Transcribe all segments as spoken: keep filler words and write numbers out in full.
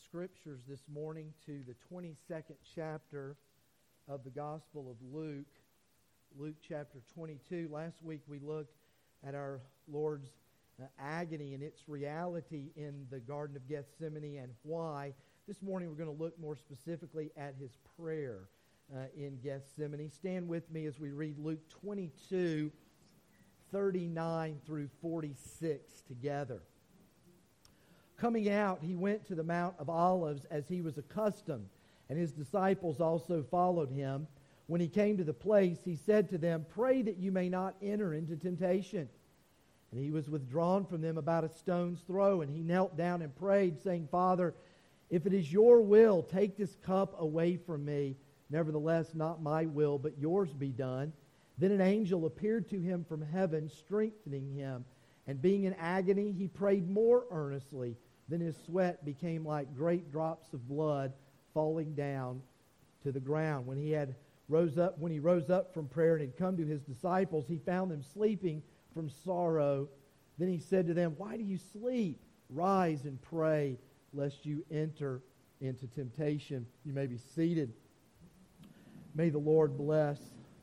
Scriptures this morning to the twenty-second chapter of the Gospel of Luke, Luke chapter twenty-two. Last week we looked at our Lord's uh, agony and its reality in the Garden of Gethsemane and why. This morning we're going to look more specifically at His prayer uh, in Gethsemane. Stand with me as we read Luke twenty-two, thirty-nine through forty-six together. Coming out, he went to the Mount of Olives as he was accustomed, and his disciples also followed him. When he came to the place, he said to them, "Pray that you may not enter into temptation." And he was withdrawn from them about a stone's throw, and he knelt down and prayed, saying, "Father, if it is your will, take this cup away from me. Nevertheless, not my will, but yours be done." Then an angel appeared to him from heaven, strengthening him. And being in agony, he prayed more earnestly. Then his sweat became like great drops of blood falling down to the ground. When he had rose up, when he rose up from prayer and had come to his disciples, he found them sleeping from sorrow. Then he said to them, "Why do you sleep? Rise and pray, lest you enter into temptation." You may be seated. May the Lord bless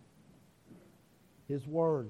His Word.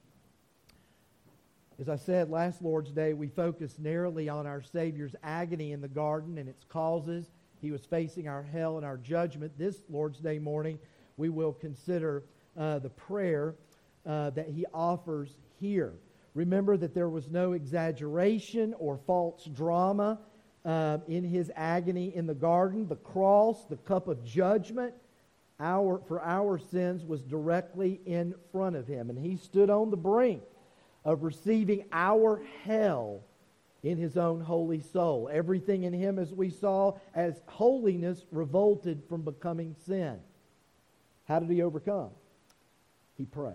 As I said, last Lord's Day, we focused narrowly on our Savior's agony in the garden and its causes. He was facing our hell and our judgment. This Lord's Day morning, we will consider uh, the prayer uh, that He offers here. Remember that there was no exaggeration or false drama uh, in His agony in the garden. The cross, the cup of judgment our, for our sins was directly in front of Him. And He stood on the brink of receiving our hell in His own holy soul. Everything in Him, as we saw, as holiness revolted from becoming sin. How did He overcome? He prayed.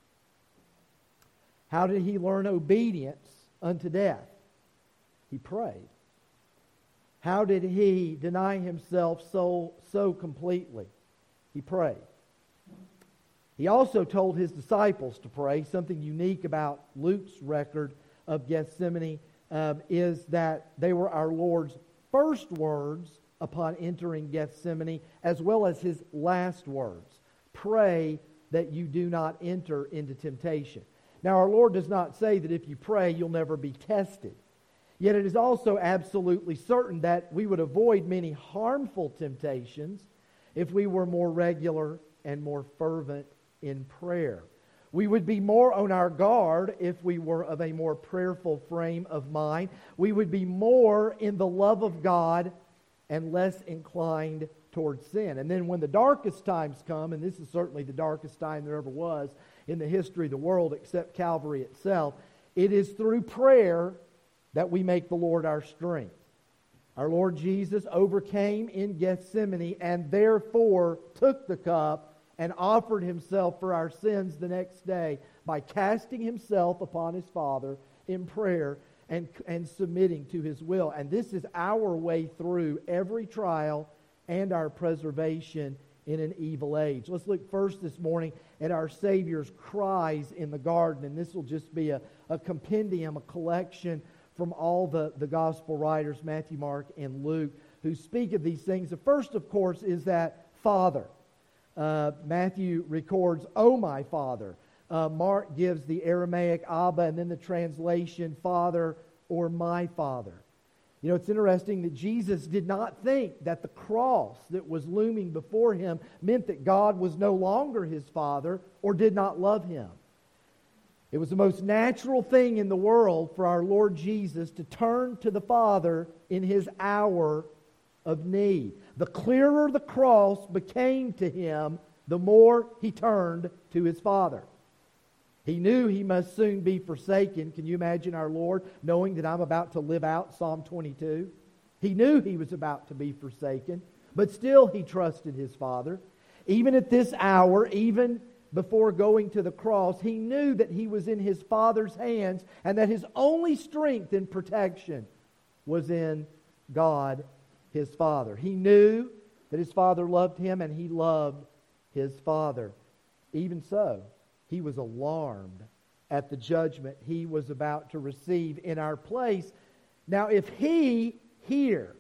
How did He learn obedience unto death? He prayed. How did He deny Himself so, so completely? He prayed. He also told His disciples to pray. Something unique about Luke's record of Gethsemane um, is that they were our Lord's first words upon entering Gethsemane, as well as His last words. Pray that you do not enter into temptation. Now, our Lord does not say that if you pray, you'll never be tested. Yet it is also absolutely certain that we would avoid many harmful temptations if we were more regular and more fervent in prayer. We would be more on our guard if we were of a more prayerful frame of mind. We would be more in the love of God and less inclined towards sin. And then when the darkest times come, and this is certainly the darkest time there ever was in the history of the world except Calvary itself, it is through prayer that we make the Lord our strength. Our Lord Jesus overcame in Gethsemane and therefore took the cup and offered Himself for our sins the next day by casting Himself upon His Father in prayer and, and submitting to His will. And this is our way through every trial and our preservation in an evil age. Let's look first this morning at our Savior's cries in the garden. And this will just be a, a compendium, a collection from all the, the gospel writers, Matthew, Mark, and Luke, who speak of these things. The first, of course, is that Father. Uh, Matthew records, "Oh, my Father." Uh, Mark gives the Aramaic Abba, and then the translation, Father or my Father. You know, it's interesting that Jesus did not think that the cross that was looming before Him meant that God was no longer His Father or did not love Him. It was the most natural thing in the world for our Lord Jesus to turn to the Father in His hour of need. The clearer the cross became to Him, the more He turned to His Father. He knew He must soon be forsaken. Can you imagine our Lord knowing that I'm about to live out Psalm twenty-two? He knew He was about to be forsaken, but still He trusted His Father. Even at this hour, even before going to the cross, He knew that He was in His Father's hands and that His only strength and protection was in God, His Father. He knew that His Father loved Him and He loved His Father. Even so, He was alarmed at the judgment He was about to receive in our place. Now, if He here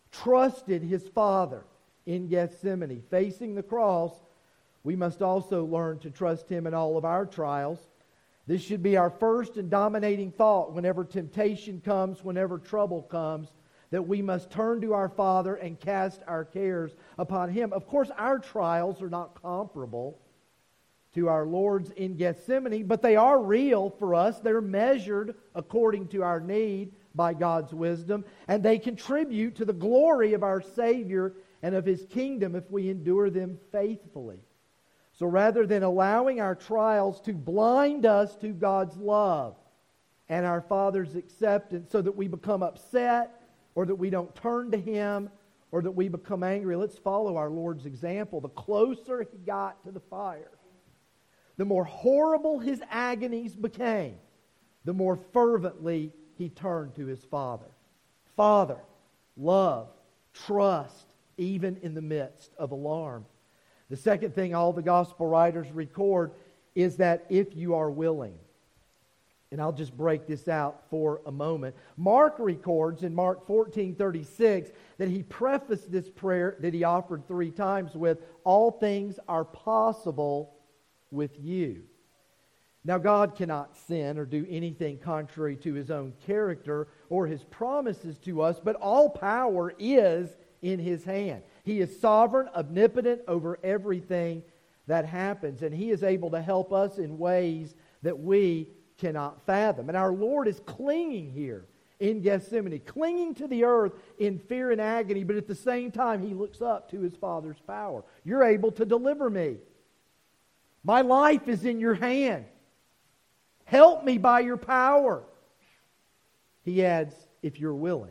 trusted his Father in Gethsemane, facing the cross, we must also learn to trust him in all of our trials. This should be our first and dominating thought whenever temptation comes, whenever trouble comes, that we must turn to our Father and cast our cares upon him. Of course, our trials are not comparable to our Lord's in Gethsemane, but they are real for us. They're measured according to our need by God's wisdom, and they contribute to the glory of our Savior and of his kingdom if we endure them faithfully. So rather than allowing our trials to blind us to God's love and our Father's acceptance so that we become upset or that we don't turn to him or that we become angry, let's follow our Lord's example. The closer he got to the fire, the more horrible his agonies became, the more fervently he turned to his Father. Father, love, trust, even in the midst of alarm. The second thing all the gospel writers record is that if you are willing, and I'll just break this out for a moment. Mark records in Mark fourteen thirty-six that he prefaced this prayer that he offered three times with, all things are possible with you. Now God cannot sin or do anything contrary to his own character or his promises to us, but all power is in his hand. He is sovereign, omnipotent over everything that happens, and he is able to help us in ways that we cannot fathom. And our Lord is clinging here in Gethsemane, clinging to the earth in fear and agony, but at the same time he looks up to his Father's power. You're able to deliver me. My life is in your hand. Help me by your power. He adds, if you're willing.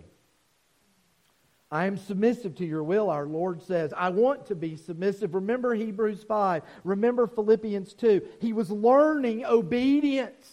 I am submissive to your will, our Lord says. I want to be submissive. Remember Hebrews five. Remember Philippians two. He was learning obedience.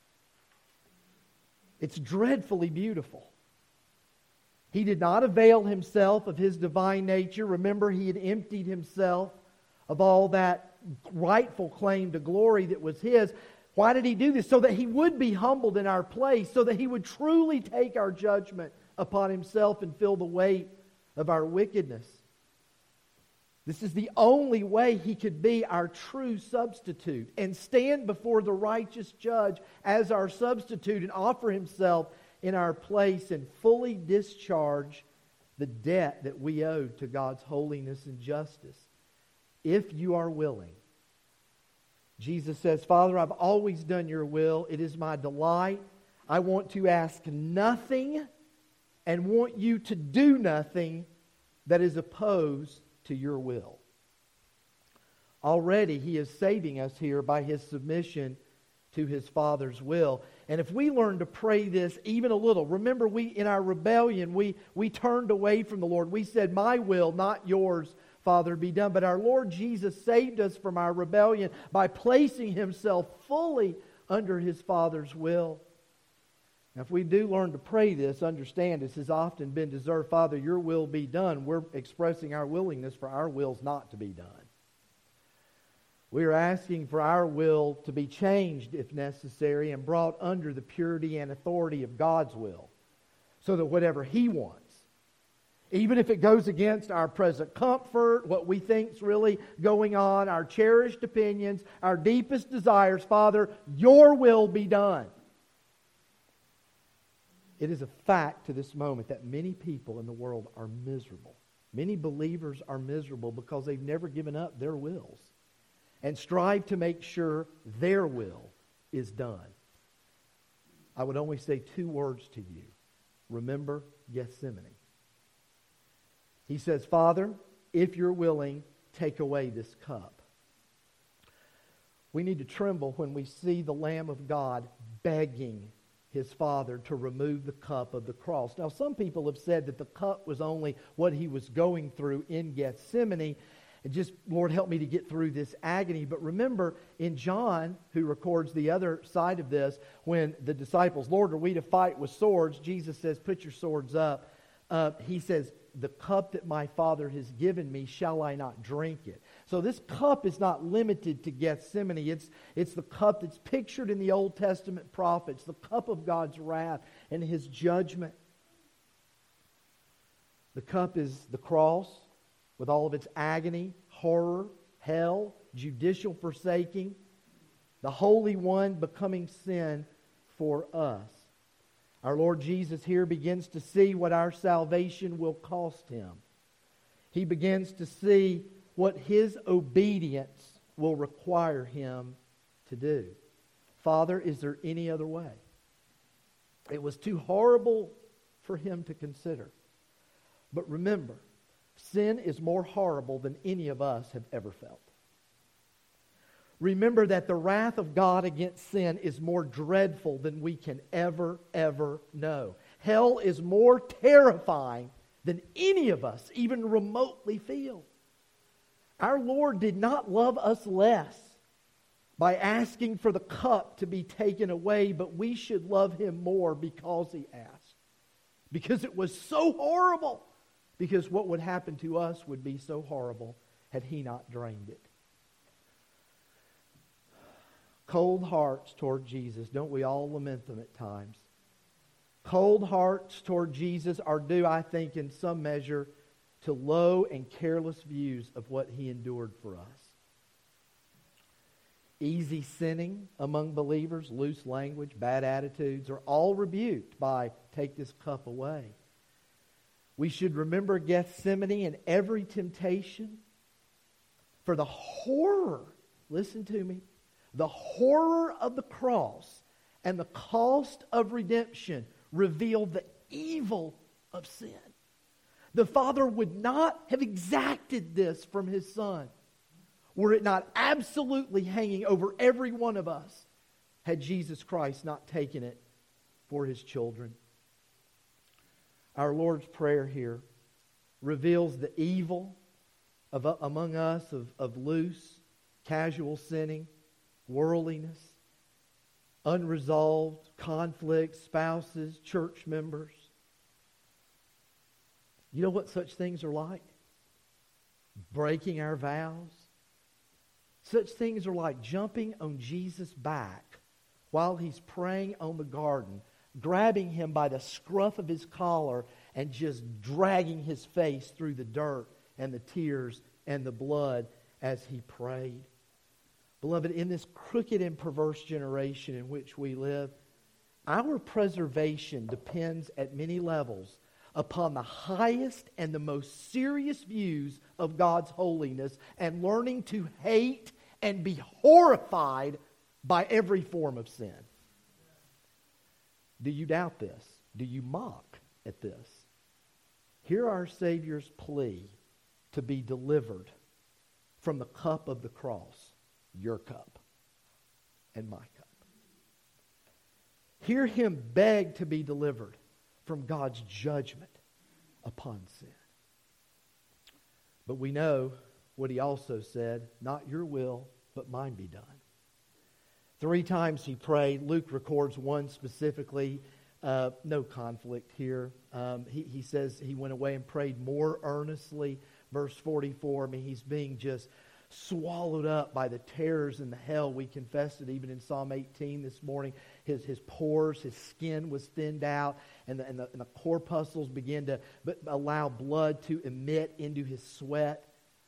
It's dreadfully beautiful. He did not avail himself of his divine nature. Remember, he had emptied himself of all that rightful claim to glory that was his. Why did he do this? So that he would be humbled in our place, so that he would truly take our judgment upon himself and feel the weight of our wickedness. This is the only way he could be our true substitute and stand before the righteous judge as our substitute and offer himself in our place and fully discharge the debt that we owe to God's holiness and justice. If you are willing. Jesus says, Father, I've always done your will. It is my delight. I want to ask nothing and want you to do nothing that is opposed to your will. Already he is saving us here by his submission to his Father's will. And if we learn to pray this even a little, remember we in our rebellion, we, we turned away from the Lord. We said, my will, not yours, Father, be done. But our Lord Jesus saved us from our rebellion by placing himself fully under his Father's will. Now, if we do learn to pray this, understand this has often been deserved. Father, your will be done. We're expressing our willingness for our wills not to be done. We are asking for our will to be changed if necessary and brought under the purity and authority of God's will, so that whatever he wants, even if it goes against our present comfort, what we think is really going on, our cherished opinions, our deepest desires, Father, your will be done. It is a fact to this moment that many people in the world are miserable. Many believers are miserable because they've never given up their wills and strive to make sure their will is done. I would only say two words to you. Remember Gethsemane. He says, Father, if you're willing, take away this cup. We need to tremble when we see the Lamb of God begging his Father to remove the cup of the cross. Now, some people have said that the cup was only what he was going through in Gethsemane. And just, Lord, help me to get through this agony. But remember, in John, who records the other side of this, when the disciples, Lord, are we to fight with swords? Jesus says, put your swords up. Uh, he says, the cup that my Father has given me, shall I not drink it? So this cup is not limited to Gethsemane. It's, it's the cup that's pictured in the Old Testament prophets, the cup of God's wrath and his judgment. The cup is the cross with all of its agony, horror, hell, judicial forsaking, the Holy One becoming sin for us. Our Lord Jesus here begins to see what our salvation will cost Him. He begins to see what His obedience will require Him to do. Father, is there any other way? It was too horrible for Him to consider. But remember, sin is more horrible than any of us have ever felt. Remember that the wrath of God against sin is more dreadful than we can ever, ever know. Hell is more terrifying than any of us even remotely feel. Our Lord did not love us less by asking for the cup to be taken away, but we should love Him more because He asked. Because it was so horrible. Because what would happen to us would be so horrible had He not drained it. Cold hearts toward Jesus. Don't we all lament them at times? Cold hearts toward Jesus are due, I think, in some measure, to low and careless views of what He endured for us. Easy sinning among believers, loose language, bad attitudes are all rebuked by take this cup away. We should remember Gethsemane and every temptation, for the horror, listen to me, the horror of the cross and the cost of redemption reveal the evil of sin. The Father would not have exacted this from His Son were it not absolutely hanging over every one of us had Jesus Christ not taken it for His children. Our Lord's Prayer here reveals the evil of, uh, among us of, of loose, casual sinning, worldliness, unresolved conflicts, spouses, church members. You know what such things are like? Breaking our vows. Such things are like jumping on Jesus' back while He's praying on the garden, grabbing Him by the scruff of His collar and just dragging His face through the dirt and the tears and the blood as He prayed. Beloved, in this crooked and perverse generation in which we live, our preservation depends at many levels upon the highest and the most serious views of God's holiness and learning to hate and be horrified by every form of sin. Do you doubt this? Do you mock at this? Hear our Savior's plea to be delivered from the cup of the cross, your cup and my cup. Hear Him beg to be delivered from God's judgment upon sin. But we know what He also said, not your will, but mine be done. Three times He prayed. Luke records one specifically. Uh, no conflict here. Um, he, he says He went away and prayed more earnestly. Verse forty-four, I mean, He's being just swallowed up by the terrors and the hell. We confessed it even in Psalm eighteen this morning. His his pores, his skin was thinned out, and the, and the, and the corpuscles began to but allow blood to emit into his sweat.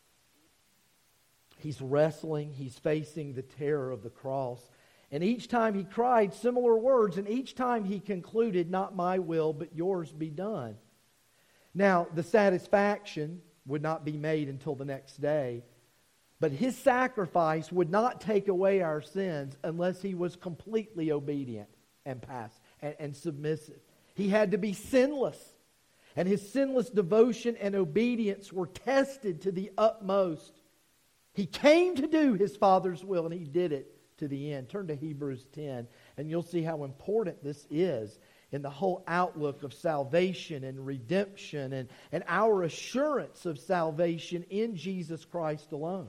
He's wrestling. He's facing the terror of the cross. And each time he cried similar words, and each time he concluded, not my will, but yours be done. Now, the satisfaction would not be made until the next day. But His sacrifice would not take away our sins unless He was completely obedient and passive and, and submissive. He had to be sinless. And His sinless devotion and obedience were tested to the utmost. He came to do His Father's will, and He did it to the end. Turn to Hebrews ten, and you'll see how important this is in the whole outlook of salvation and redemption and, and our assurance of salvation in Jesus Christ alone.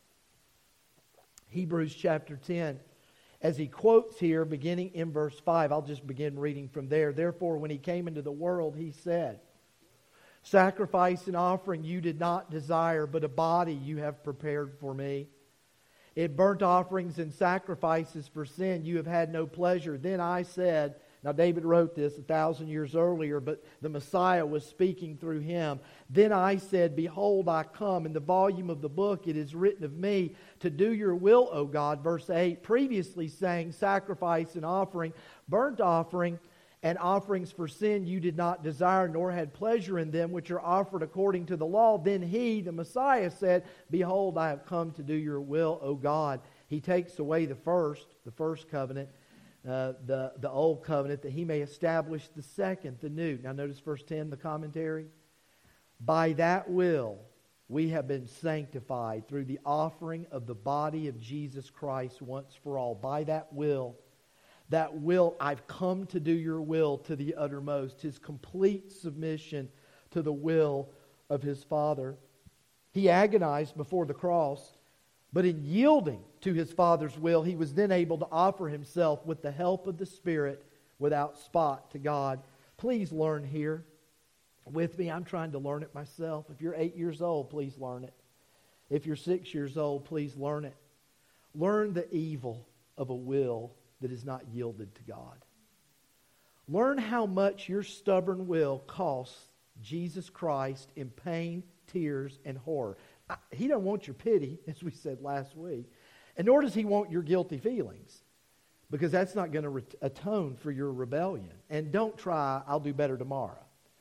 Hebrews chapter ten, as he quotes here, beginning in verse five, I'll just begin reading from there. Therefore, when He came into the world, He said, sacrifice and offering you did not desire, but a body you have prepared for me. In burnt offerings and sacrifices for sin you have had no pleasure. Then I said, Now, David wrote this a thousand years earlier, but the Messiah was speaking through him. Then I said, Behold, I come. In the volume of the book it is written of me to do your will, O God. Verse eight, previously saying, sacrifice and offering, burnt offering, and offerings for sin you did not desire, nor had pleasure in them, which are offered according to the law. Then he, the Messiah, said, Behold, I have come to do your will, O God. He takes away the first, the first covenant, Uh, the, the old covenant, that he may establish the second, the new. Now notice verse ten, the commentary. By that will we have been sanctified through the offering of the body of Jesus Christ once for all. By that will, that will, I've come to do your will to the uttermost. His complete submission to the will of his Father. He agonized before the cross, but in yielding to his Father's will, he was then able to offer himself with the help of the Spirit without spot to God. Please learn here with me. I'm trying to learn it myself. If you're eight years old, please learn it. If you're six years old, please learn it. Learn the evil of a will that is not yielded to God. Learn how much your stubborn will costs Jesus Christ in pain, tears, and horror. He doesn't want your pity, as we said last week. And nor does he want your guilty feelings, because that's not going to re- atone for your rebellion. And don't try, I'll do better tomorrow.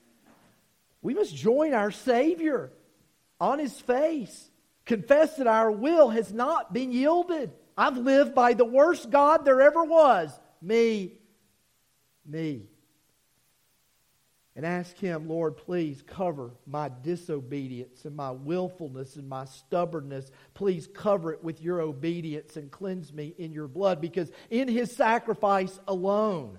We must join our Savior on His face. Confess that our will has not been yielded. I've lived by the worst God there ever was. Me. Me. And ask Him, Lord, please cover my disobedience and my willfulness and my stubbornness. Please cover it with your obedience and cleanse me in your blood. Because in His sacrifice alone,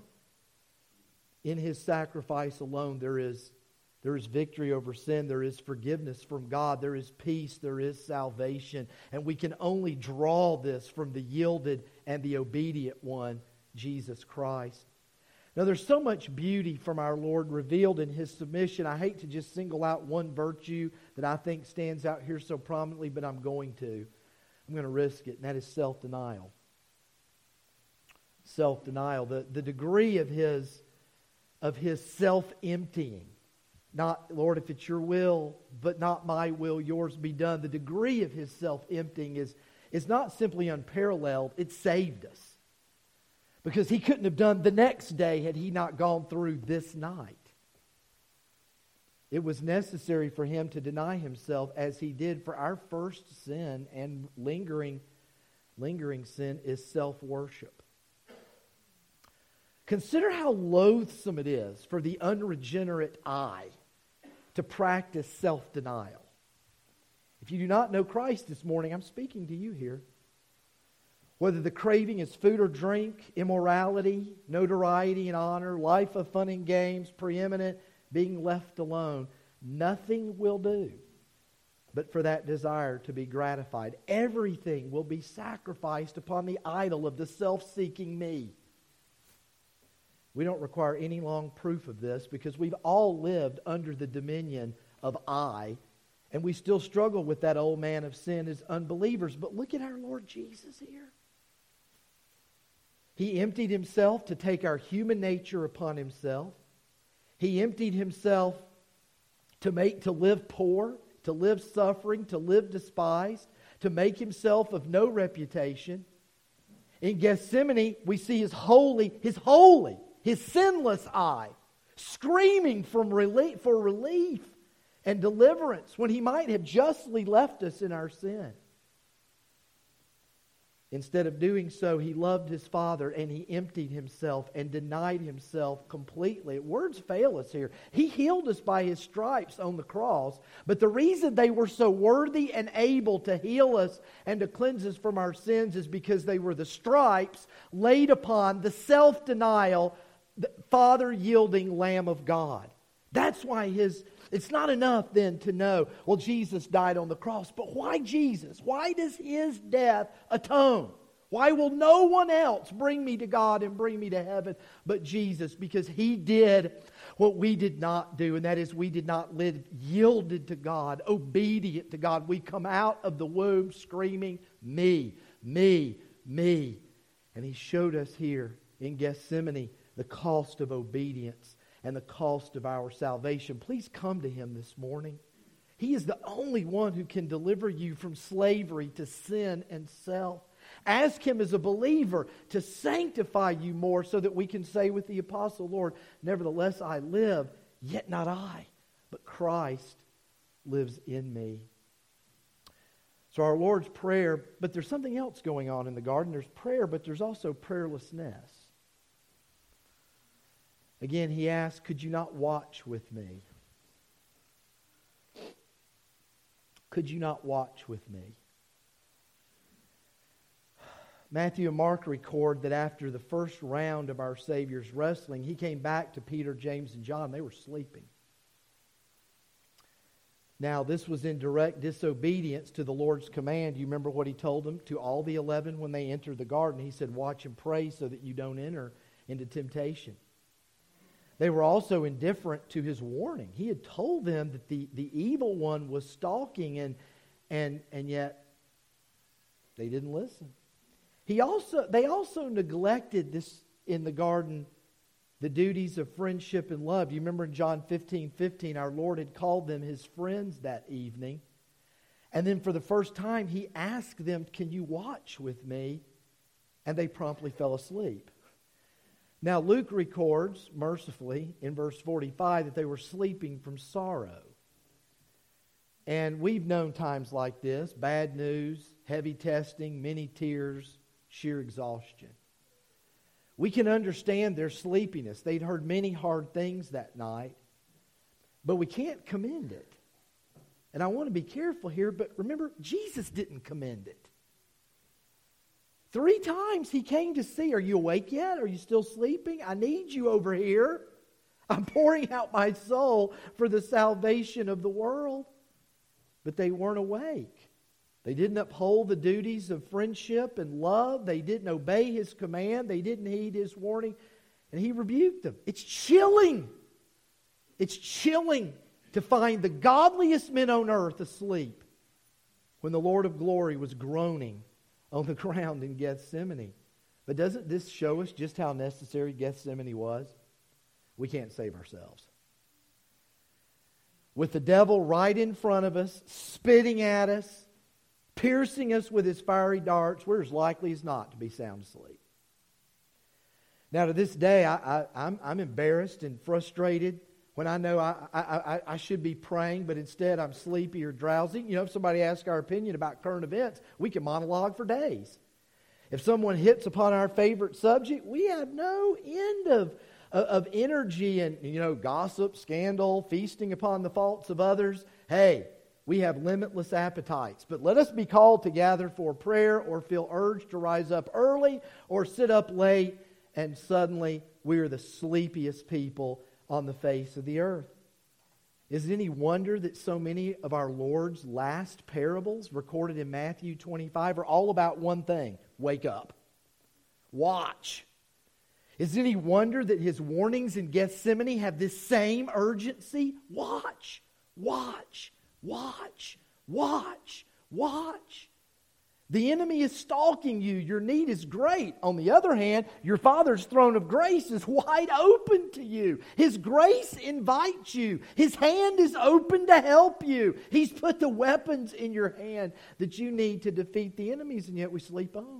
in His sacrifice alone, there is, there is victory over sin. There is forgiveness from God. There is peace. There is salvation. And we can only draw this from the yielded and the obedient one, Jesus Christ. Now, there's so much beauty from our Lord revealed in His submission. I hate to just single out one virtue that I think stands out here so prominently, but I'm going to. I'm going to risk it, and that is self-denial. Self-denial. The, the degree of His, of His self-emptying. Not, Lord, if it's your will, but not my will, yours be done. The degree of His self-emptying is, is not simply unparalleled. It saved us. Because He couldn't have done the next day had He not gone through this night. It was necessary for Him to deny Himself as He did for our first sin, and lingering, lingering sin is self-worship. Consider how loathsome it is for the unregenerate eye to practice self-denial. If you do not know Christ this morning, I'm speaking to you here. Whether the craving is food or drink, immorality, notoriety and honor, life of fun and games, preeminent, being left alone, nothing will do but for that desire to be gratified. Everything will be sacrificed upon the idol of the self-seeking me. We don't require any long proof of this because we've all lived under the dominion of I, and we still struggle with that old man of sin as unbelievers. But look at our Lord Jesus here. He emptied Himself to take our human nature upon Himself. He emptied Himself to make, to live poor, to live suffering, to live despised, to make Himself of no reputation. In Gethsemane, we see His holy, His holy, His sinless eye screaming from relief, for relief and deliverance when He might have justly left us in our sin. Instead of doing so, He loved His Father and He emptied Himself and denied Himself completely. Words fail us here. He healed us by His stripes on the cross, but the reason they were so worthy and able to heal us and to cleanse us from our sins is because they were the stripes laid upon the self-denial, the Father-yielding Lamb of God. That's why His... It's not enough then to know, well, Jesus died on the cross. But why Jesus? Why does His death atone? Why will no one else bring me to God and bring me to heaven but Jesus? Because He did what we did not do. And that is, we did not live yielded to God, obedient to God. We come out of the womb screaming, me, me, me. And He showed us here in Gethsemane the cost of obedience and the cost of our salvation, please come to Him this morning. He is the only one who can deliver you from slavery to sin and self. Ask Him as a believer to sanctify you more so that we can say with the apostle, Lord, nevertheless I live, yet not I, but Christ lives in me. So our Lord's Prayer, but there's something else going on in the garden. There's prayer, but there's also prayerlessness. Again, He asks, could you not watch with me? Could you not watch with me? Matthew and Mark record that after the first round of our Savior's wrestling, He came back to Peter, James, and John. They were sleeping. Now, this was in direct disobedience to the Lord's command. You remember what He told them to all the eleven when they entered the garden? He said, watch and pray so that you don't enter into temptation. They were also indifferent to His warning. He had told them that the, the evil one was stalking, and, and, and yet they didn't listen. He also, they also neglected this in the garden, the duties of friendship and love. You remember in John fifteen fifteen, our Lord had called them His friends that evening. And then for the first time, He asked them, can you watch with me? And they promptly fell asleep. Now Luke records, mercifully, in verse forty-five, that they were sleeping from sorrow. And we've known times like this, bad news, heavy testing, many tears, sheer exhaustion. We can understand their sleepiness. They'd heard many hard things that night, but we can't commend it. And I want to be careful here, but remember, Jesus didn't commend it. Three times He came to see, are you awake yet? Are you still sleeping? I need you over here. I'm pouring out my soul for the salvation of the world. But they weren't awake. They didn't uphold the duties of friendship and love. They didn't obey His command. They didn't heed His warning. And He rebuked them. It's chilling. It's chilling to find the godliest men on earth asleep when the Lord of glory was groaning on the ground in Gethsemane. But doesn't this show us just how necessary Gethsemane was? We can't save ourselves. With the devil right in front of us, spitting at us, piercing us with his fiery darts, we're as likely as not to be sound asleep. Now to this day, I, I, I'm, I'm embarrassed and frustrated when I know I, I, I, I should be praying, but instead I'm sleepy or drowsy. You know, if somebody asks our opinion about current events, we can monologue for days. If someone hits upon our favorite subject, we have no end of, of energy and, you know, gossip, scandal, feasting upon the faults of others. Hey, we have limitless appetites. But let us be called to gather for prayer or feel urged to rise up early or sit up late, and suddenly we are the sleepiest people on the face of the earth. Is it any wonder that so many of our Lord's last parables recorded in Matthew twenty-five are all about one thing? Wake up. Watch. Is it any wonder that His warnings in Gethsemane have this same urgency? Watch. Watch. Watch. Watch. Watch. The enemy is stalking you. Your need is great. On the other hand, your Father's throne of grace is wide open to you. His grace invites you. His hand is open to help you. He's put the weapons in your hand that you need to defeat the enemies, and yet we sleep on.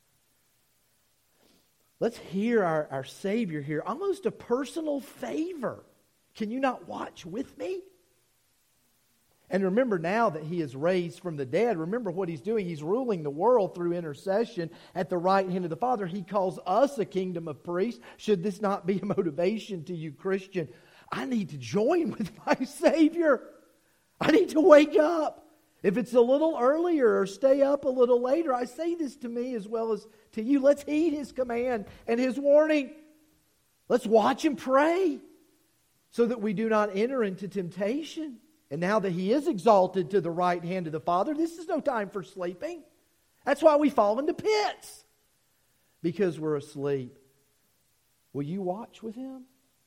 Let's hear our, our Savior here. Almost a personal favor. Can you not watch with me? And remember, now that He is raised from the dead, remember what He's doing. He's ruling the world through intercession at the right hand of the Father. He calls us a kingdom of priests. Should this not be a motivation to you, Christian? I need to join with my Savior. I need to wake up. If it's a little earlier or stay up a little later, I say this to me as well as to you. Let's heed His command and His warning. Let's watch and pray so that we do not enter into temptation. And now that He is exalted to the right hand of the Father, this is no time for sleeping. That's why we fall into pits. Because we're asleep. Will you watch with Him?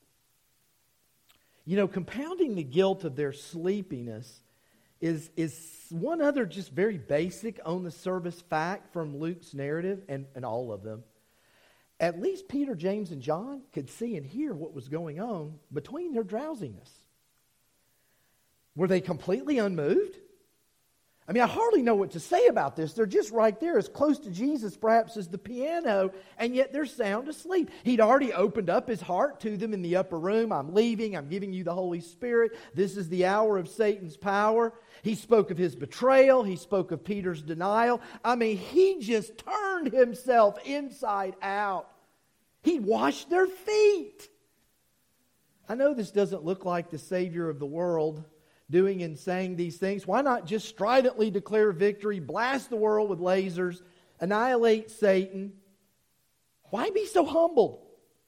You know, compounding the guilt of their sleepiness is, is one other just very basic on the service fact from Luke's narrative, and, and all of them. at least Peter, James, and John could see and hear what was going on between their drowsiness. Were they completely unmoved? I mean, I hardly know what to say about this. They're just right there, as close to Jesus perhaps as the piano, and yet they're sound asleep. He'd already opened up His heart to them in the upper room. I'm leaving. I'm giving you the Holy Spirit. This is the hour of Satan's power. He spoke of His betrayal. He spoke of Peter's denial. I mean, He just turned Himself inside out. He washed their feet. I know this doesn't look like the Savior of the world doing and saying these things. Why not just stridently declare victory, blast the world with lasers, annihilate Satan? Why be so humbled?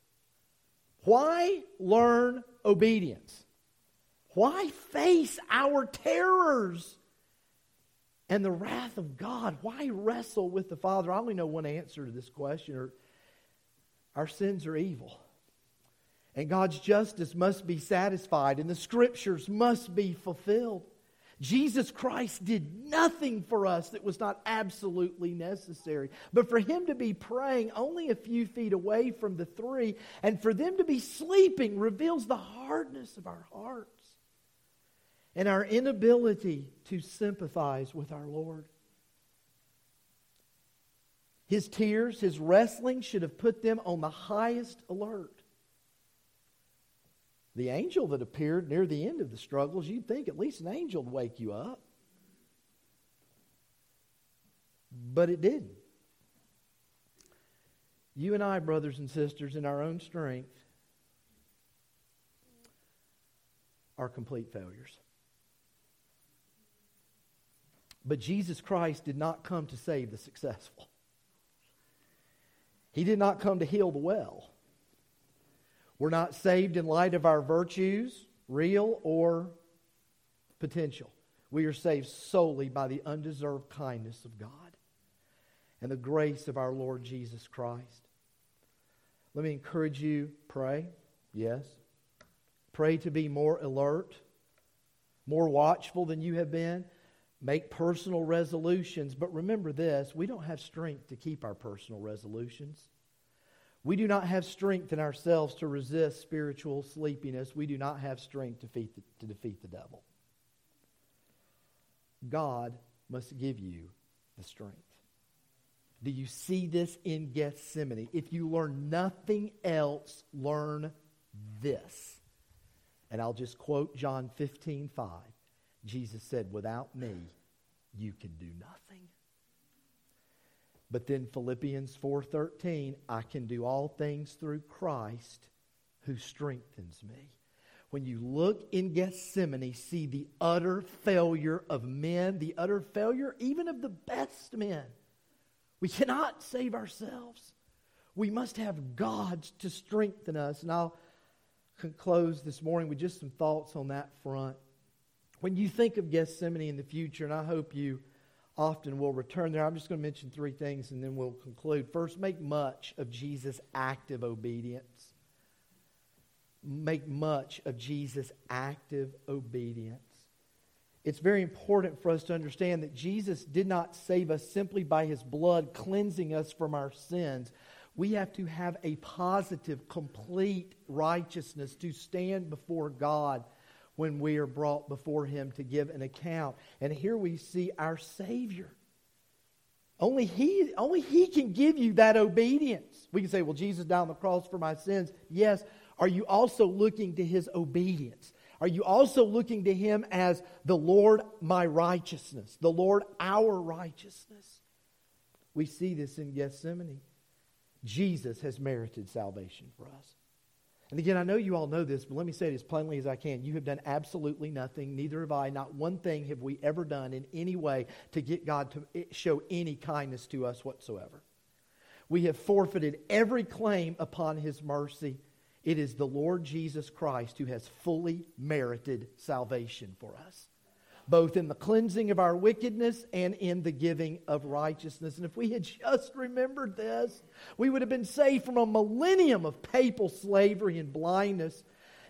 Why learn obedience? Why face our terrors and the wrath of God? Why wrestle with the Father? I only know one answer to this question. Our sins are evil. And God's justice must be satisfied, and the Scriptures must be fulfilled. Jesus Christ did nothing for us that was not absolutely necessary. But for Him to be praying only a few feet away from the three, and for them to be sleeping, reveals the hardness of our hearts and our inability to sympathize with our Lord. His tears, His wrestling should have put them on the highest alert. The angel that appeared near the end of the struggles, you'd think at least an angel would wake you up. But it didn't. You and I, brothers and sisters, in our own strength, are complete failures. But Jesus Christ did not come to save the successful. He did not come to heal the well. We're not saved in light of our virtues, real or potential. We are saved solely by the undeserved kindness of God and the grace of our Lord Jesus Christ. Let me encourage you, pray. Yes. Pray to be more alert, more watchful than you have been. Make personal resolutions. But remember this, we don't have strength to keep our personal resolutions. We do not have strength in ourselves to resist spiritual sleepiness. We do not have strength to defeat the, to defeat the devil. God must give you the strength. Do you see this in Gethsemane? If you learn nothing else, learn this. And I'll just quote John fifteen five. Jesus said, "Without me, you can do nothing." But then Philippians four thirteen, "I can do all things through Christ who strengthens me." When you look in Gethsemane, see the utter failure of men, the utter failure even of the best men. We cannot save ourselves. We must have God to strengthen us. And I'll close this morning with just some thoughts on that front. When you think of Gethsemane in the future, and I hope you often will return there, I'm just going to mention three things and then we'll conclude. First, make much of Jesus' active obedience. Make much of Jesus' active obedience. It's very important for us to understand that Jesus did not save us simply by His blood cleansing us from our sins. We have to have a positive, complete righteousness to stand before God when we are brought before Him to give an account. And here we see our Savior. Only He, only He can give you that obedience. We can say, well, Jesus died on the cross for my sins. Yes. Are you also looking to His obedience? Are you also looking to Him as the Lord my righteousness, the Lord our righteousness? We see this in Gethsemane. Jesus has merited salvation for us. And again, I know you all know this, but let me say it as plainly as I can. You have done absolutely nothing, neither have I. Not one thing have we ever done in any way to get God to show any kindness to us whatsoever. We have forfeited every claim upon His mercy. It is the Lord Jesus Christ who has fully merited salvation for us, both in the cleansing of our wickedness and in the giving of righteousness. And if we had just remembered this, we would have been saved from a millennium of papal slavery and blindness.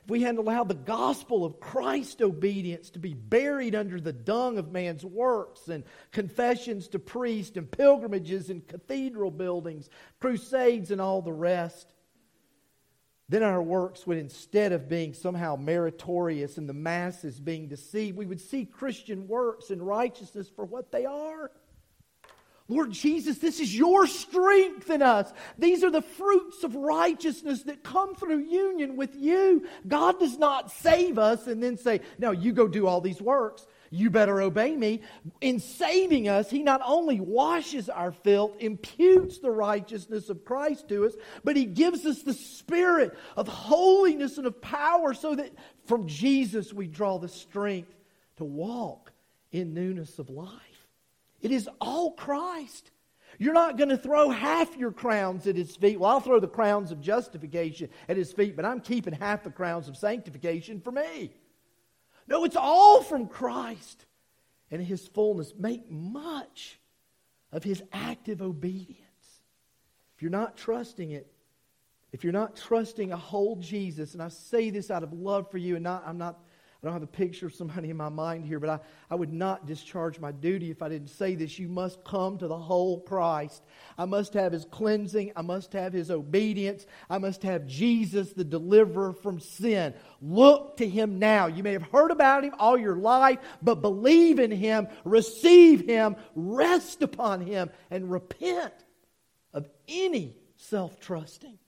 if we hadn't allowed the gospel of Christ's obedience to be buried under the dung of man's works and confessions to priests and pilgrimages and cathedral buildings, crusades and all the rest, then our works would, instead of being somehow meritorious and the masses being deceived, we would see Christian works and righteousness for what they are. Lord Jesus, this is your strength in us. These are the fruits of righteousness that come through union with you. God does not save us and then say, no, you go do all these works. You better obey me. In saving us, He not only washes our filth, imputes the righteousness of Christ to us, but He gives us the spirit of holiness and of power so that from Jesus we draw the strength to walk in newness of life. It is all Christ. You're not going to throw half your crowns at His feet. Well, I'll throw the crowns of justification at His feet, but I'm keeping half the crowns of sanctification for me. No, it's all from Christ and His fullness. Make much of His active obedience. If you're not trusting it, if you're not trusting a whole Jesus, and I say this out of love for you, and not, I'm not, I don't have a picture of somebody in my mind here, but I, I would not discharge my duty if I didn't say this. You must come to the whole Christ. I must have His cleansing. I must have His obedience. I must have Jesus, the deliverer from sin. Look to Him now. You may have heard about Him all your life, but believe in Him, receive Him, rest upon Him, and repent of any self-trusting.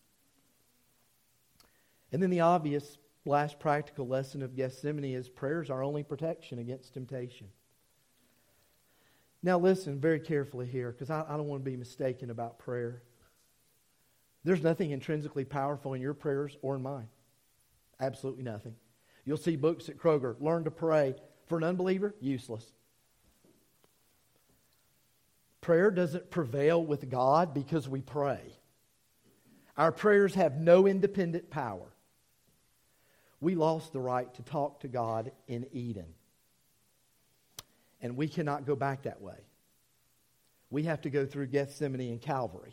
And then the obvious last practical lesson of Gethsemane is prayer is our only protection against temptation. Now listen very carefully here, because I, I don't want to be mistaken about prayer. There's nothing intrinsically powerful in your prayers or in mine. Absolutely nothing. You'll see books at Kroger, learn to pray. For an unbeliever, useless. Prayer doesn't prevail with God because we pray. Our prayers have no independent power. We lost the right to talk to God in Eden. And we cannot go back that way. We have to go through Gethsemane and Calvary.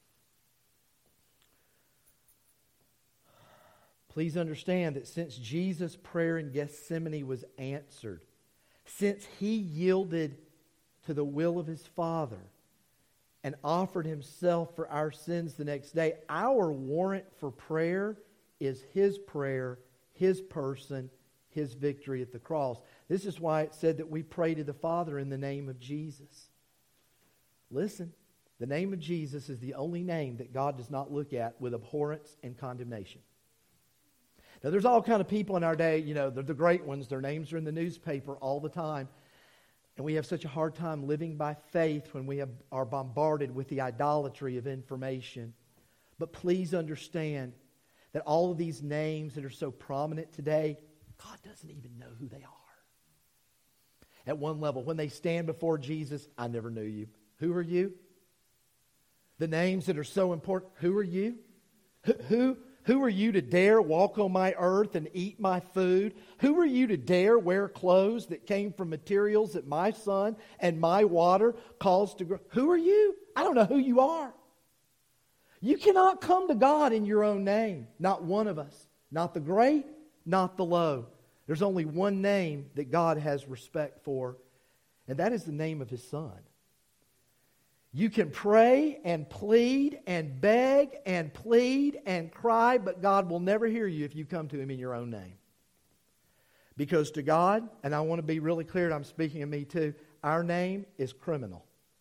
Please understand that since Jesus' prayer in Gethsemane was answered, since He yielded to the will of His Father and offered Himself for our sins the next day, our warrant for prayer is His prayer, His person, His victory at the cross. This is why it said that we pray to the Father in the name of Jesus. Listen, the name of Jesus is the only name that God does not look at with abhorrence and condemnation. Now, there's all kind of people in our day, you know, they're the great ones. Their names are in the newspaper all the time. And we have such a hard time living by faith when we have, are bombarded with the idolatry of information. But please understand that all of these names that are so prominent today, God doesn't even know who they are. At one level, when they stand before Jesus, I never knew you. Who are you? The names that are so important, who are you? Who, who, who are you to dare walk on my earth and eat my food? Who are you to dare wear clothes that came from materials that my sun and my water caused to grow? Who are you? I don't know who you are. You cannot come to God in your own name. Not one of us. Not the great, not the low. There's only one name that God has respect for, and that is the name of His Son. You can pray and plead and beg and plead and cry, but God will never hear you if you come to Him in your own name. Because to God, and I want to be really clear, and I'm speaking of me too, our name is criminal.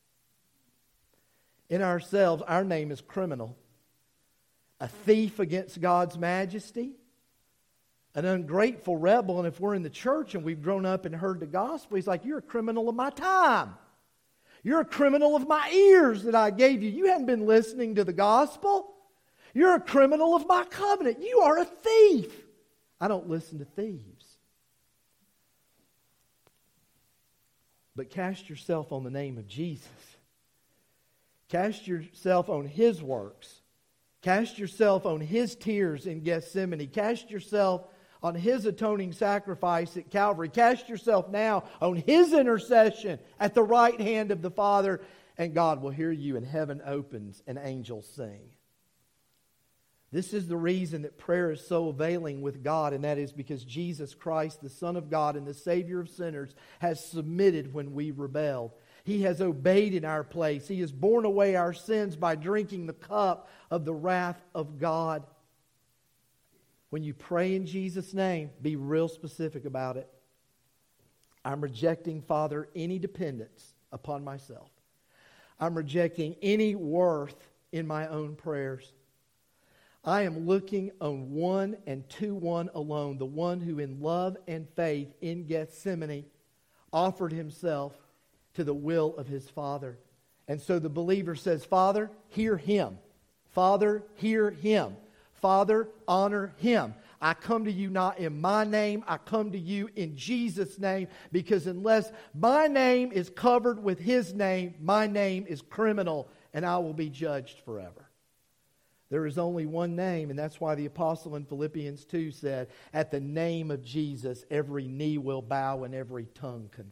In ourselves, our name is criminal. A thief against God's majesty. An ungrateful rebel. And if we're in the church and we've grown up and heard the gospel, He's like, you're a criminal of my time. You're a criminal of my ears that I gave you. You haven't been listening to the gospel. You're a criminal of my covenant. You are a thief. I don't listen to thieves. But cast yourself on the name of Jesus. Cast yourself on His works. Cast yourself on His tears in Gethsemane. Cast yourself on His atoning sacrifice at Calvary. Cast yourself now on His intercession at the right hand of the Father, and God will hear you, and heaven opens and angels sing. This is the reason that prayer is so availing with God, and that is because Jesus Christ, the Son of God and the Savior of sinners, has submitted when we rebelled. He has obeyed in our place. He has borne away our sins by drinking the cup of the wrath of God. When you pray in Jesus' name, be real specific about it. I'm rejecting, Father, any dependence upon myself. I'm rejecting any worth in my own prayers. I am looking on one and to one alone, the one who in love and faith in Gethsemane offered himself to the will of his Father. And so the believer says, Father, hear him. Father, hear him. Father, honor him. I come to you not in my name. I come to you in Jesus' name, because unless my name is covered with his name, my name is criminal and I will be judged forever. There is only one name, and that's why the apostle in Philippians two said, at the name of Jesus, every knee will bow and every tongue confess.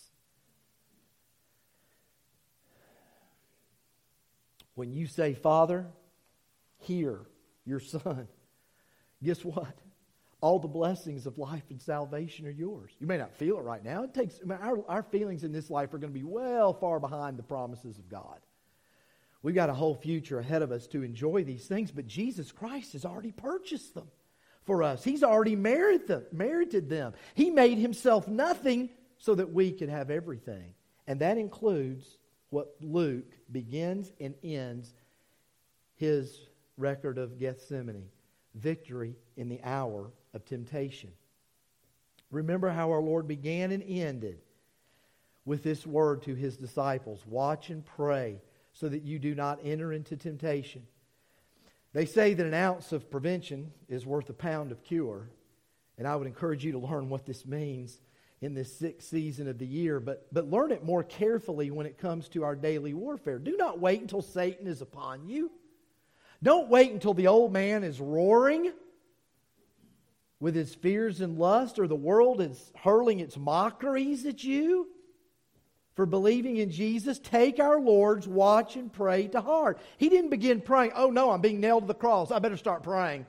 When you say, Father, hear your Son, guess what? All the blessings of life and salvation are yours. You may not feel it right now. It takes I mean, our, our feelings in this life are going to be well far behind the promises of God. We've got a whole future ahead of us to enjoy these things, but Jesus Christ has already purchased them for us. He's already merited them. Merited them. He made himself nothing so that we could have everything. And that includes what Luke begins and ends his record of Gethsemane. Victory in the hour of temptation. Remember how our Lord began and ended with this word to his disciples. Watch and pray so that you do not enter into temptation. They say that an ounce of prevention is worth a pound of cure. And I would encourage you to learn what this means in this sixth season of the year. But, but learn it more carefully when it comes to our daily warfare. Do not wait until Satan is upon you. Don't wait until the old man is roaring with his fears and lust, or the world is hurling its mockeries at you for believing in Jesus. Take our Lord's watch and pray to heart. He didn't begin praying, oh no, I'm being nailed to the cross, I better start praying.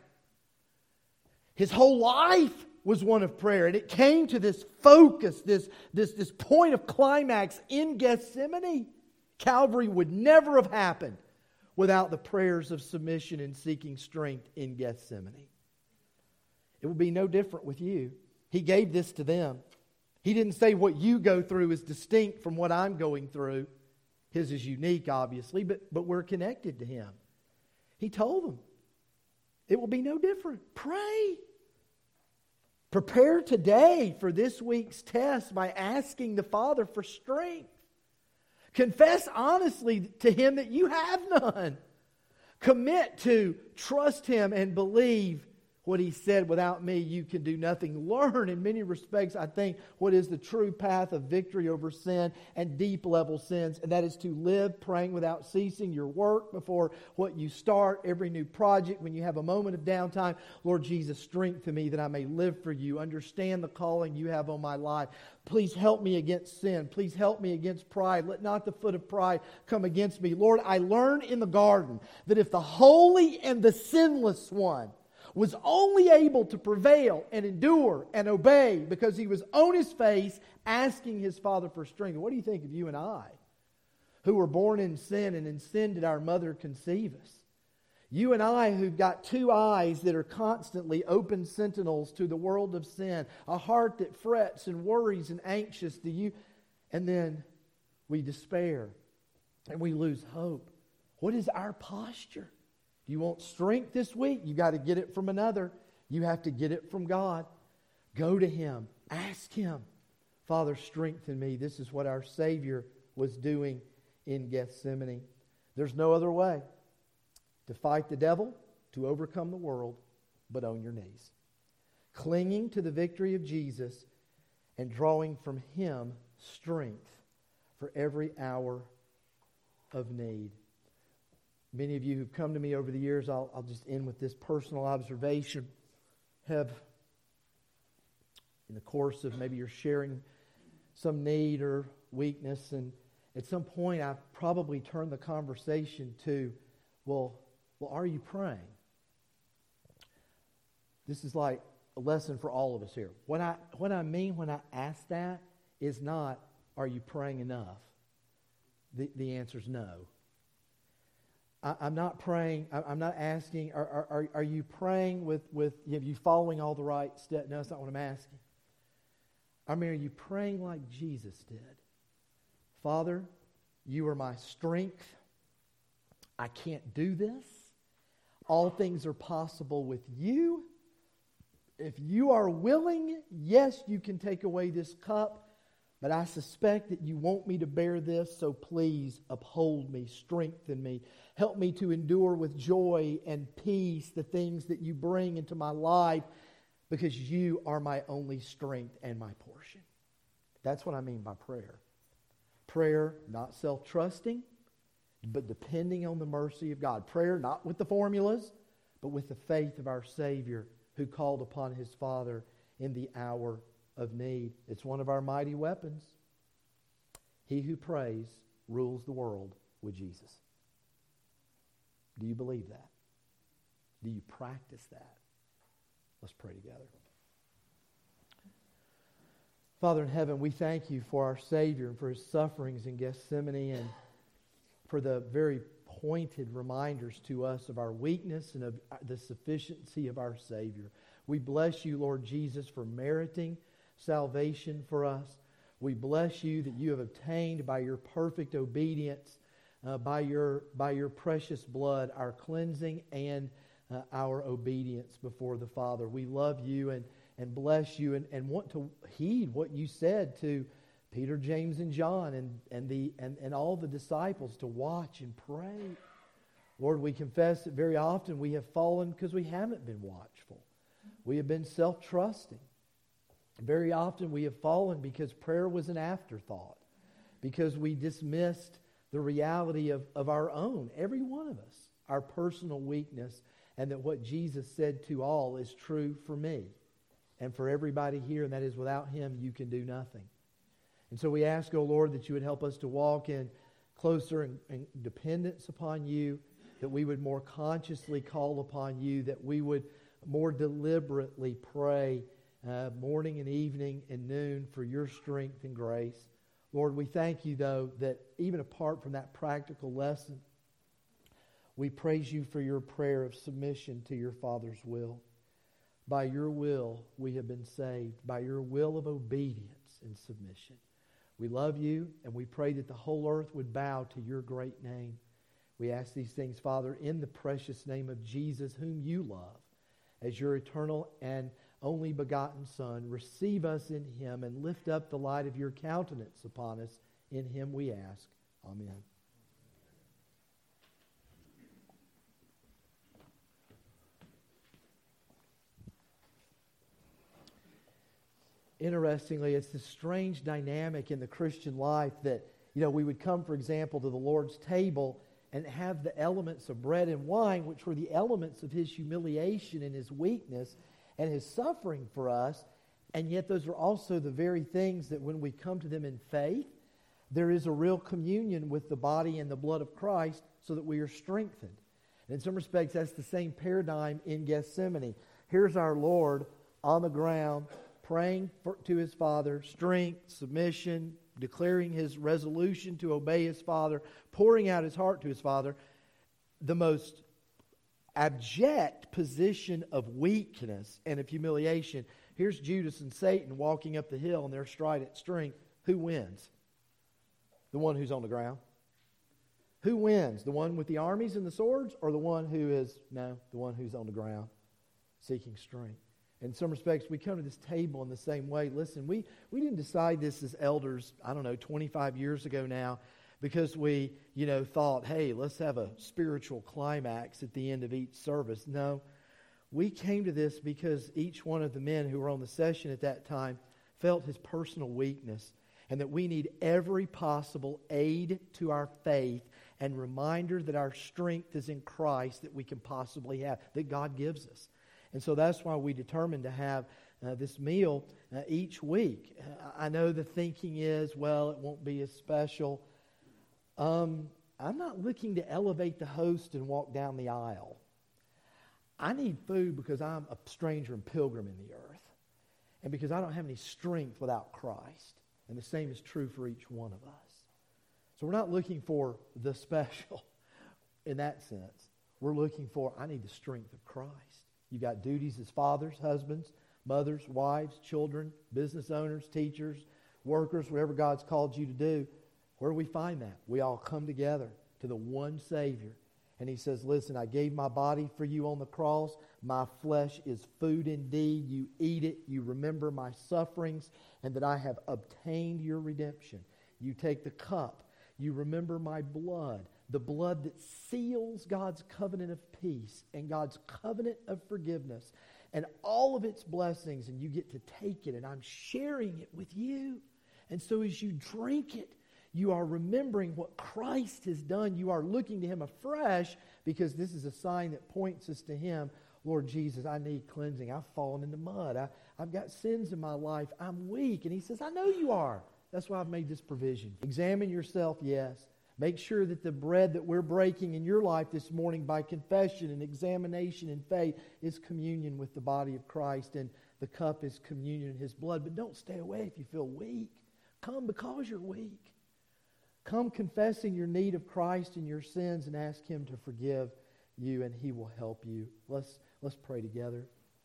His whole life was one of prayer, and it came to this focus, this, this, this point of climax in Gethsemane. Calvary would never have happened without the prayers of submission and seeking strength in Gethsemane. It will be no different with you. He gave this to them. He didn't say what you go through is distinct from what I'm going through. His is unique, obviously, but, but we're connected to Him. He told them, it will be no different. Pray. Prepare today for this week's test by asking the Father for strength. Confess honestly to Him that you have none. Commit to trust Him and believe what He said, without me you can do nothing. Learn in many respects, I think, what is the true path of victory over sin and deep level sins. And that is to live praying without ceasing. Your work before what you start, every new project, when you have a moment of downtime. Lord Jesus, strengthen me that I may live for you. Understand the calling you have on my life. Please help me against sin. Please help me against pride. Let not the foot of pride come against me. Lord, I learned in the garden that if the holy and the sinless one was only able to prevail and endure and obey because he was on his face asking his Father for strength. What do you think of you and I, who were born in sin, and in sin did our mother conceive us? You and I, who've got two eyes that are constantly open sentinels to the world of sin, a heart that frets and worries and anxious, do you? And then we despair and we lose hope. What is our posture? You want strength this week? You got to get it from another. You have to get it from God. Go to Him. Ask Him. Father, strengthen me. This is what our Savior was doing in Gethsemane. There's no other way to fight the devil, to overcome the world, but on your knees. Clinging to the victory of Jesus and drawing from Him strength for every hour of need. Many of you who've come to me over the years, I'll, I'll just end with this personal observation, have, in the course of maybe you're sharing some need or weakness, and at some point I've probably turned the conversation to, well, well, are you praying? This is like a lesson for all of us here. What I, what I mean when I ask that is not, are you praying enough? The, the answer is no. I, I'm not praying, I, I'm not asking, are, are, are you praying with, with, are you following all the right steps? No, that's not what I'm asking. I mean, are you praying like Jesus did? Father, you are my strength. I can't do this. All things are possible with you. If you are willing, yes, you can take away this cup, but I suspect that you want me to bear this, so please uphold me, strengthen me, help me to endure with joy and peace the things that you bring into my life, because you are my only strength and my portion. That's what I mean by prayer. Prayer, not self-trusting, but depending on the mercy of God. Prayer, not with the formulas, but with the faith of our Savior who called upon His Father in the hour of need. It's one of our mighty weapons. He who prays rules the world with Jesus. Do you believe that? Do you practice that? Let's pray together. Father in heaven, we thank you for our Savior and for His sufferings in Gethsemane, and for the very pointed reminders to us of our weakness and of the sufficiency of our Savior. We bless you, Lord Jesus, for meriting salvation for us. We bless you that you have obtained by your perfect obedience, uh, by your by your precious blood, our cleansing and uh, our obedience before the Father. We love you and, and bless you and, and want to heed what you said to Peter, James, and John and, and, the, and, and all the disciples to watch and pray. Lord, we confess that very often we have fallen because we haven't been watchful. We have been self-trusting. Very often we have fallen because prayer was an afterthought, because we dismissed the reality of, of our own, every one of us, our personal weakness, and that what Jesus said to all is true for me and for everybody here, and that is, without Him you can do nothing. And so we ask, O Lord, that you would help us to walk in closer in, in dependence upon you, that we would more consciously call upon you, that we would more deliberately pray uh, morning and evening and noon for your strength and grace. Lord, we thank you, though, that even apart from that practical lesson, we praise you for your prayer of submission to your Father's will. By your will we have been saved, by your will of obedience and submission. We love you, and we pray that the whole earth would bow to your great name. We ask these things, Father, in the precious name of Jesus, whom you love, as your eternal and only begotten Son. Receive us in him and lift up the light of your countenance upon us. In him we ask. Amen. Interestingly, it's this strange dynamic in the Christian life that, you know, we would come, for example, to the Lord's table and have the elements of bread and wine, which were the elements of his humiliation and his weakness and his suffering for us, and yet those are also the very things that when we come to them in faith, there is a real communion with the body and the blood of Christ so that we are strengthened. And in some respects, that's the same paradigm in Gethsemane. Here's our Lord on the ground, praying for, to his Father, strength, submission, declaring his resolution to obey his Father, pouring out his heart to his Father, the most abject position of weakness and of humiliation. Here's Judas and Satan walking up the hill in their strident strength. Who wins? The one who's on the ground. Who wins? The one with the armies and the swords, or the one who is, no, the one who's on the ground seeking strength? In some respects, we come to this table in the same way. Listen, we, we didn't decide this as elders, I don't know, twenty-five years ago now, because we, you know, thought, hey, let's have a spiritual climax at the end of each service. No, we came to this because each one of the men who were on the session at that time felt his personal weakness, and that we need every possible aid to our faith and reminder that our strength is in Christ that we can possibly have, that God gives us. And so that's why we determined to have uh, this meal uh, each week. Uh, I know the thinking is, well, it won't be as special. Um, I'm not looking to elevate the host and walk down the aisle. I need food because I'm a stranger and pilgrim in the earth, and because I don't have any strength without Christ. And the same is true for each one of us. So we're not looking for the special in that sense. We're looking for, I need the strength of Christ. You got duties as fathers, husbands, mothers, wives, children, business owners, teachers, workers, whatever God's called you to do. Where do we find that? We all come together to the one Savior. And He says, listen, I gave my body for you on the cross. My flesh is food indeed. You eat it. You remember my sufferings, and that I have obtained your redemption. You take the cup. You remember my blood, the blood that seals God's covenant of peace and God's covenant of forgiveness and all of its blessings, and you get to take it, and I'm sharing it with you. And so as you drink it, you are remembering what Christ has done. You are looking to Him afresh, because this is a sign that points us to Him. Lord Jesus, I need cleansing. I've fallen in the mud. I, I've got sins in my life. I'm weak. And He says, I know you are. That's why I've made this provision. Examine yourself, yes. Make sure that the bread that we're breaking in your life this morning by confession and examination and faith is communion with the body of Christ, and the cup is communion in His blood. But don't stay away if you feel weak. Come because you're weak. Come confessing your need of Christ and your sins, and ask Him to forgive you, and He will help you. Let's, let's pray together.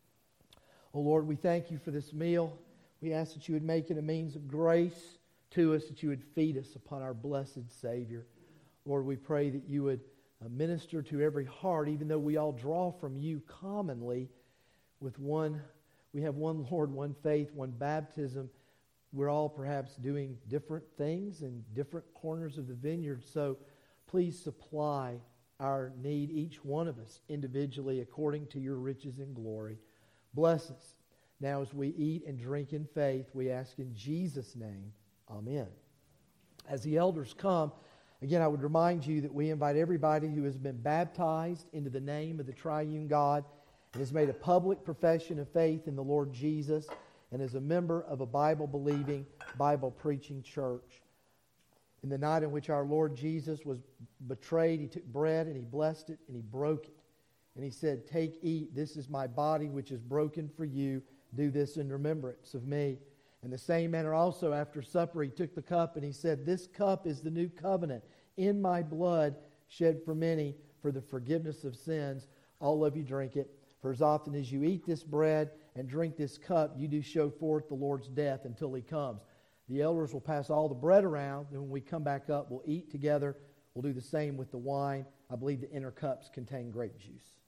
Oh Lord, we thank you for this meal. We ask that you would make it a means of grace to us, that you would feed us upon our blessed Savior. Lord, we pray that you would uh, minister to every heart, even though we all draw from you commonly with one, we have one Lord, one faith, one baptism. We're all perhaps doing different things in different corners of the vineyard. So please supply our need, each one of us individually, according to your riches and glory. Bless us. Now as we eat and drink in faith, we ask in Jesus' name, amen. As the elders come, again, I would remind you that we invite everybody who has been baptized into the name of the triune God and has made a public profession of faith in the Lord Jesus and is a member of a Bible-believing, Bible-preaching church. In the night in which our Lord Jesus was betrayed, He took bread and He blessed it and He broke it. And He said, take, eat, this is my body which is broken for you. Do this in remembrance of me. In the same manner also, after supper, He took the cup and He said, this cup is the new covenant in my blood shed for many for the forgiveness of sins. All of you drink it. For as often as you eat this bread and drink this cup, you do show forth the Lord's death until He comes. The elders will pass all the bread around, and when we come back up, we'll eat together. We'll do the same with the wine. I believe the inner cups contain grape juice.